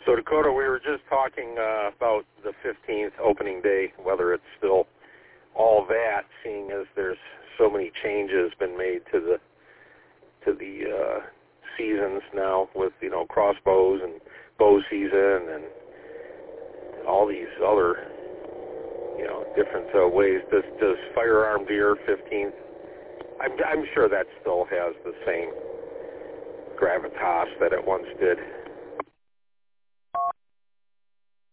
So, Dakota, we were just talking about the 15th opening day, whether it's still all that, seeing as there's so many changes been made to the seasons now with, crossbows and bow season and all these other, different ways. Does firearm deer 15th, I'm sure that still has the same gravitas that it once did.